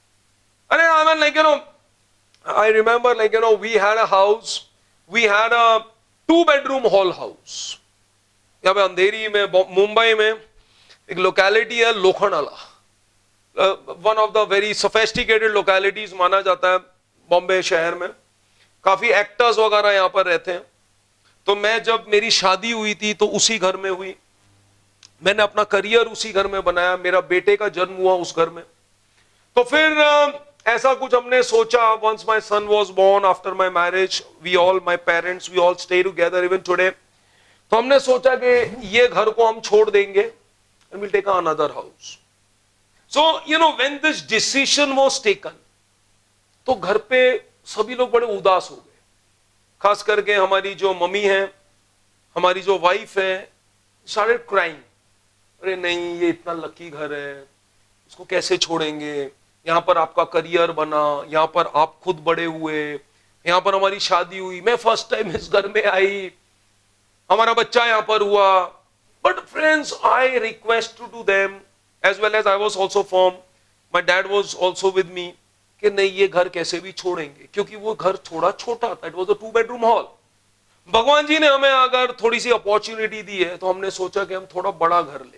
अरे I mean like you know, I remember like you know we had a house, we had a two bedroom hall house. यहाँ पे अंधेरी में मुंबई में एक लोकेलिटी है Lokhandwala, one of the very sophisticated localities माना जाता है बॉम्बे शहर में। काफी एक्टर्स वगैरह यहां पर रहते हैं। तो मैं जब मेरी शादी हुई थी तो उसी घर में हुई, मैंने अपना करियर उसी घर में बनाया, मेरा बेटे का जन्म हुआ उस घर में। तो फिर ऐसा कुछ हमने सोचा, once my son was born after my marriage, we all my parents we all stay together even today. तो हमने सोचा कि ये घर को हम छोड़ देंगे and will take another house. So you know when this decision was taken, तो घर पे सभी लोग बड़े उदास हो गए, खास करके हमारी जो मम्मी है, हमारी जो वाइफ है, स्टार्टेड क्राइंग। अरे नहीं, ये इतना लकी घर है, इसको कैसे छोड़ेंगे, यहाँ पर आपका करियर बना, यहाँ पर आप खुद बड़े हुए, यहाँ पर हमारी शादी हुई, मैं फर्स्ट टाइम इस घर में आई, हमारा बच्चा यहाँ पर हुआ। But friends, I request to them as well as I was also firm, my dad was also with me, कि नहीं ये घर कैसे भी छोड़ेंगे, क्योंकि वो घर थोड़ा छोटा था, it was a two bedroom hall. भगवान जी ने हमें अगर थोड़ी सी अपॉर्चुनिटी दी है तो हमने सोचा कि हम थोड़ा बड़ा घर लेंगे।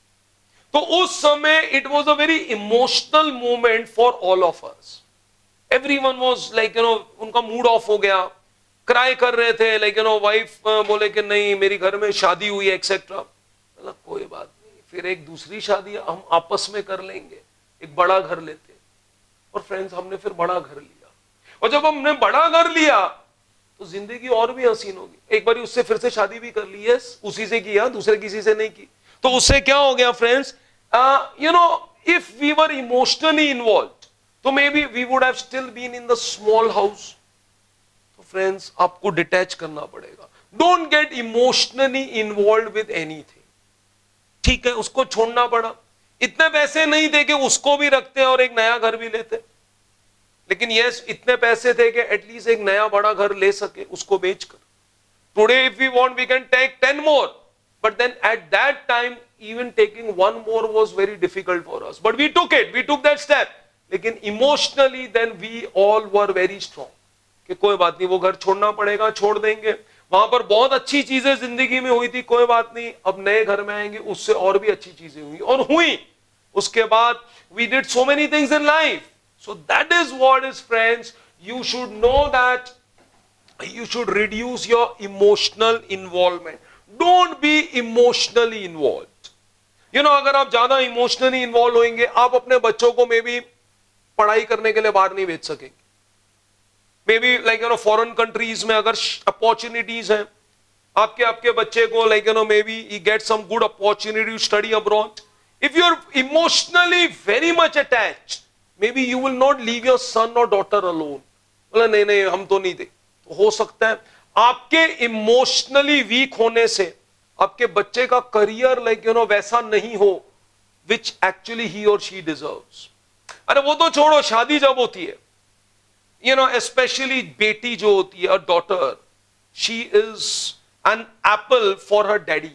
तो उस समय it was a very emotional moment for all of us. Everyone was like you know, उनका मूड ऑफ हो गया, क्राई कर रहे थे, लाइक यू नो वाइफ बोले कि नहीं मेरी घर में शादी हुई है एक्सेट्रा। मतलब कोई बात नहीं, फिर एक दूसरी शादी हम आपस में कर लेंगे, एक बड़ा घर लेते। और फ्रेंड्स, हमने फिर बड़ा घर लिया, और जब हमने बड़ा घर लिया तो जिंदगी और भी हसीन होगी। एक बार उससे फिर से शादी भी कर ली है, उसी से किया, दूसरे किसी से नहीं की। तो उससे क्या हो गया friends, you know if we were emotionally involved तो maybe we would have still been in the small house. तो फ्रेंड्स, आपको डिटैच करना पड़ेगा। Don't get emotionally involve with anything. ठीक है, उसको छोड़ना पड़ा, इतने पैसे नहीं दे के उसको भी रखते और एक नया घर भी लेते। लेकिन यस इतने पैसे थे कि एटलीस्ट एक नया बड़ा घर ले सके उसको बेचकर. Today if we want we can take ten more, but then at that time even taking one more was very difficult for us, but we took it, we took that step. लेकिन emotionally then we all were very strong कि कोई बात नहीं, वो घर छोड़ना पड़ेगा, छोड़ देंगे. वहां पर बहुत अच्छी चीजें जिंदगी में हुई थी, कोई बात नहीं, अब नए घर में आएंगे उससे और भी अच्छी चीजें हुई और हुई. उसके बाद we did so many things in life. So that is what is, friends, you should know that you should reduce your emotional involvement. Don't be emotionally involved. You know, अगर आप ज्यादा इमोशनली इन्वॉल्व होंगे, आप अपने बच्चों को may be पढ़ाई करने के लिए बाहर नहीं भेज सकेंगे. May be like you know foreign countries में अगर अपॉर्चुनिटीज हैं, आपके आपके बच्चे को like you know maybe he get some good opportunity to study abroad. If you are emotionally very much attached, may be you will not leave your son और daughter alone. बोला नहीं नहीं हम तो नहीं दे. तो हो सकता है आपके इमोशनली वीक होने से आपके बच्चे का करियर लाइक यू नो वैसा नहीं हो विच एक्चुअली ही और शी डिजर्व्स. अरे वो तो छोड़ो, शादी जब होती है, यू नो स्पेशली बेटी जो होती है, a daughter, she is an apple for her daddy.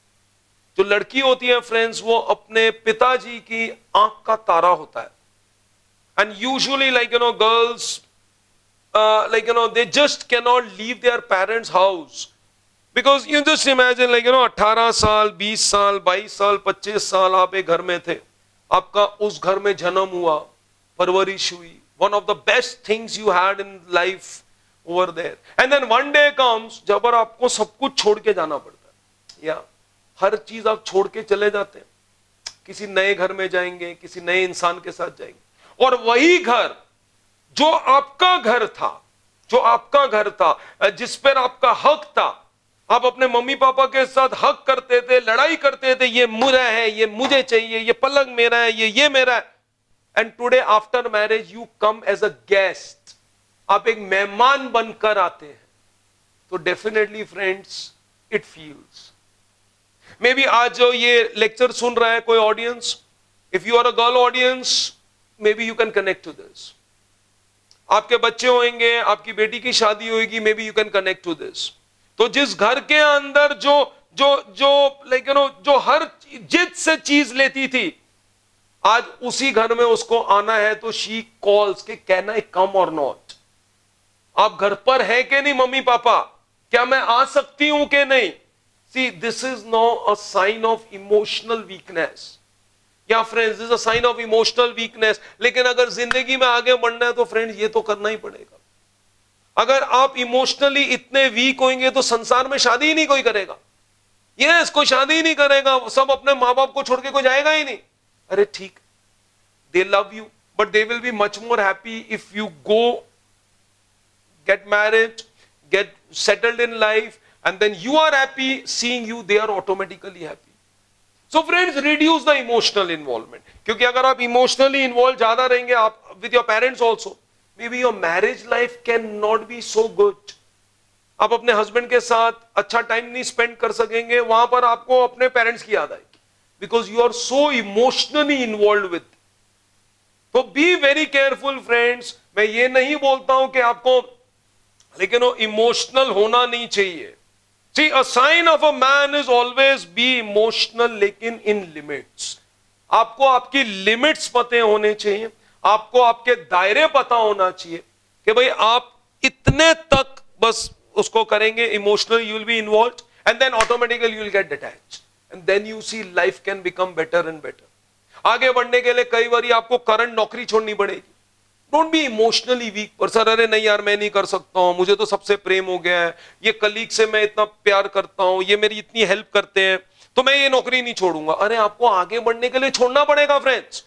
जो लड़की होती है फ्रेंड्स, वो अपने पिताजी की आंख का तारा होता है. And usually like you know girls like you know they just can not leave their parents house. Because you just imagine like you know अठारह साल, बीस साल, बाईस साल, पच्चीस साल आप एक घर में थे, आपका उस घर में जन्म हुआ, परवरिश हुई, one of the best things you had in life over there, and then one day comes जब आपको सब कुछ छोड़ के जाना पड़ता है, या हर चीज आप छोड़ के चले जाते हैं, किसी नए घर में जाएंगे, किसी नए इंसान के साथ जाएंगे, और वही घर जो आपका घर था, जो आपका घर था, जिस पर आपका हक था, आप अपने मम्मी पापा के साथ हक करते थे, लड़ाई करते थे, ये मेरा है, ये मुझे चाहिए, ये पलंग मेरा है, ये ये मेरा है. And today after marriage you come as a guest, आप एक मेहमान बनकर आते हैं. तो definitely friends it feels. Maybe आज जो ये लेक्चर सुन रहा है कोई audience, if you are a girl audience, may be you can connect to this. आपके बच्चे होंगे, आपकी बेटी की शादी होगी, may be you can connect to this. तो जिस घर के अंदर जो जो जो लाइक यू नो जो हर जिद से चीज लेती थी, आज उसी घर में उसको आना है तो शी कॉल्स के can I come or not. आप घर पर है कि नहीं मम्मी पापा, क्या मैं आ सकती हूं कि नहीं. See this is no a sign of emotional weakness. या friends this is a sign of emotional weakness. लेकिन अगर जिंदगी में आगे बढ़ना है तो फ्रेंड्स ये तो करना ही पड़ेगा. अगर आप इमोशनली इतने वीक होंगे तो संसार में शादी ही नहीं कोई करेगा. यस, कोई शादी ही नहीं करेगा, सब अपने माँ बाप को छोड़ के कोई जाएगा ही नहीं. अरे ठीक, they love you, but they will be much more happy if you go get married, get settled in life, and then you are happy seeing you, they are automatically happy. So friends reduce the emotional involvement, क्योंकि अगर आप emotionally involve ज्यादा रहेंगे, आप with your parents also, maybe your marriage life cannot be so good. आप अपने husband के साथ अच्छा टाइम नहीं स्पेंड कर सकेंगे, वहां पर आपको अपने पेरेंट्स की याद आएगी, because you are so emotionally involve with. तो बी वेरी केयरफुल फ्रेंड्स. मैं ये नहीं बोलता हूं कि आपको लेकिन वो इमोशनल होना नहीं चाहिए. See, a sign of a man is always be emotional, लेकिन in limits. आपको आपकी लिमिट्स पते होने चाहिए, आपको आपके दायरे पता होना चाहिए कि भाई आप इतने तक बस उसको करेंगे, emotional you will be involved, and then automatically you will get detached, and then you see life can become better and better. आगे बढ़ने के लिए कई बार आपको करंट नौकरी छोड़नी पड़ेगी. Don't be emotionally weak person. अरे नहीं यार मैं नहीं कर सकता हूं, मुझे तो सबसे प्रेम हो गया है, ये कलीग से मैं इतना प्यार करता हूं, ये मेरी इतनी हेल्प करते हैं, तो मैं ये नौकरी नहीं छोड़ूंगा. अरे आपको आगे बढ़ने के लिए छोड़ना पड़ेगा friends.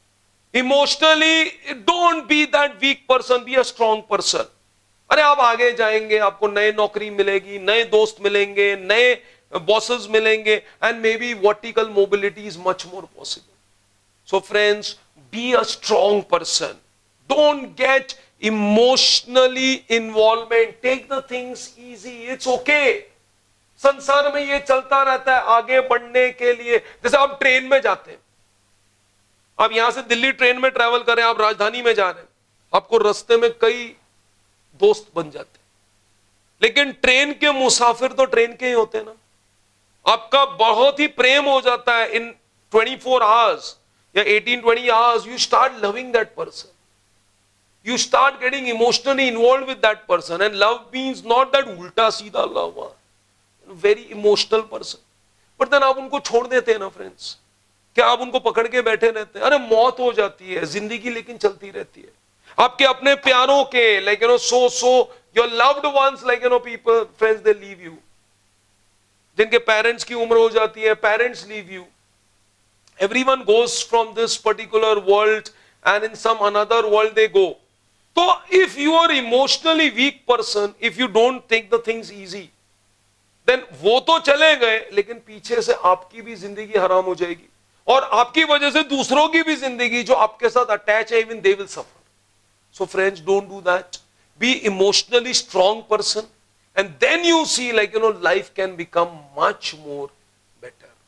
Emotionally don't be that weak person, be a strong person. अरे आप आगे जाएंगे, आपको नए नौकरी मिलेगी, नए दोस्त मिलेंगे, नए बॉसेस मिलेंगे, and maybe vertical mobility is much more possible. So friends be a strong person. Don't get emotionally involvement. Take the things easy. It's okay. संसार में ये चलता रहता है. आगे बढ़ने के लिए जैसे आप ट्रेन में जाते हैं, आप यहां से दिल्ली ट्रेन में ट्रैवल करें, आप राजधानी में जा रहे हैं, आपको रास्ते में कई दोस्त बन जाते, लेकिन ट्रेन के मुसाफिर तो ट्रेन के ही होते ना। आपका बहुत ही प्रेम हो जाता है इन ट्वेंटी फोर आवर्स या eighteen twenty hours, you start loving that person, you start getting emotionally involved with that person. And love means not that ulta seedha love, very emotional person. But then आप उनको छोड़ देते हैं ना friends, क्या आप उनको पकड़ के बैठे रहते हैं? अरे मौत हो जाती है, जिंदगी लेकिन चलती रहती है। आपके अपने प्यारों के, like you know, so so your loved ones, like you know, people, friends, they leave you. जिनके पेरेंट्स की उम्र हो जाती है, parents leave you. Everyone goes from this particular world and in some another world they go. So if you are emotionally weak person, if you don't take the things easy, then वो तो चले गए, लेकिन पीछे से आपकी भी जिंदगी हराम हो जाएगी और आपकी वजह से दूसरों की भी जिंदगी जो आपके साथ अटैच है, even they will suffer. So friends, don't do that. Be emotionally strong person, and then you see, like you know, life can become much more better.